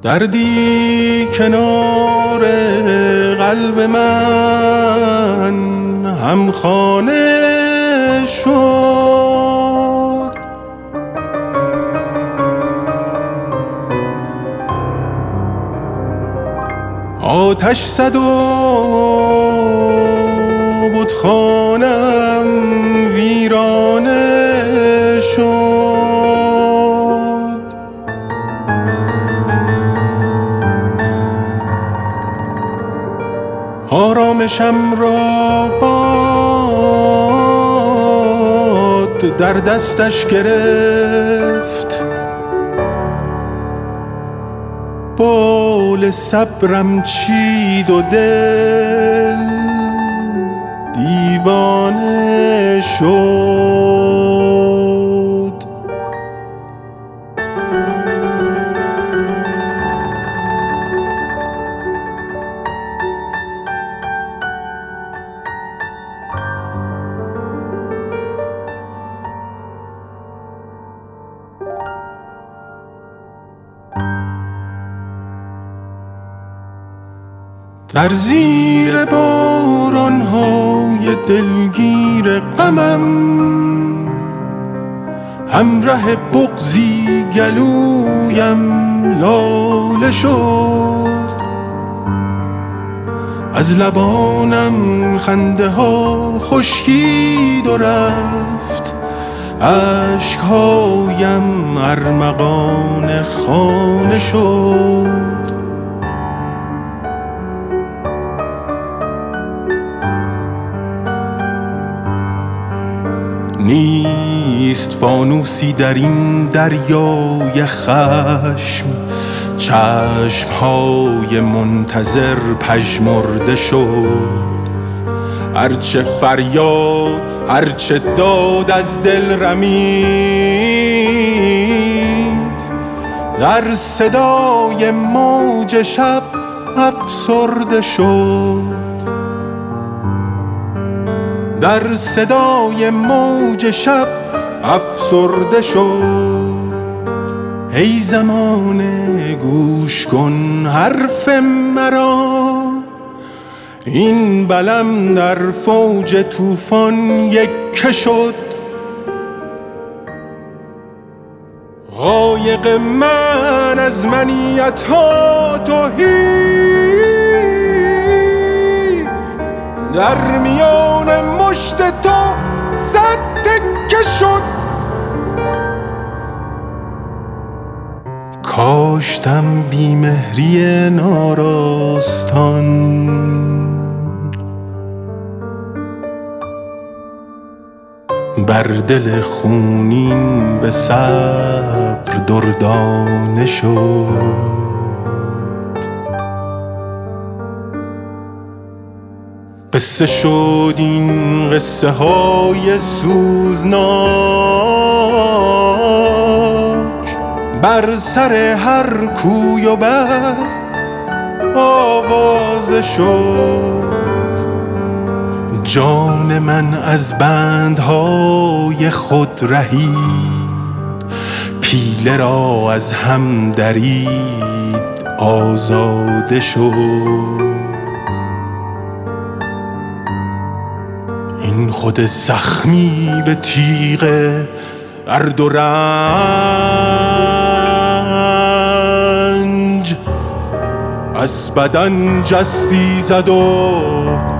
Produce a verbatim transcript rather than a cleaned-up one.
دردی کنار قلب من همخانه شد. آتش زد و بتخانم ویرانه شد. آرامشم را باد در دستش گرفت، بال صبرم چید و دل دیوانه شد. در زیر باران‌های دلگیر غمم همراه بغضی گلویم لاله شد. از لبانم خنده ها خشکید و رفت، اشک‌هایم ارمغان خانه شد. نیست فانوسی در این دریای خشم، چشمهای منتظر پژمرده شد. هرچه فریاد هرچه داد از دل رمید، در صدای موج شب افسرده شد. در صدای موج شب افسرده شد. ای زمانه گوش کن حرف مرا، این بلم در فوج طوفان یکه شد. غایق من از منیت ها تهی، در میان مشت تو صد تکه شد. کاشتم بیمهری ناراستان، بر دل خونین به صبر دردانه شد. قصه شد این قصه های سوزناک، بر سر هر کوی و بر آوازه شد. جان من از بندهای خود رهید، پیله را از هم درید آزاده شد. این خود زخمی به تیغ درد و رنج، از بدن جستی زد و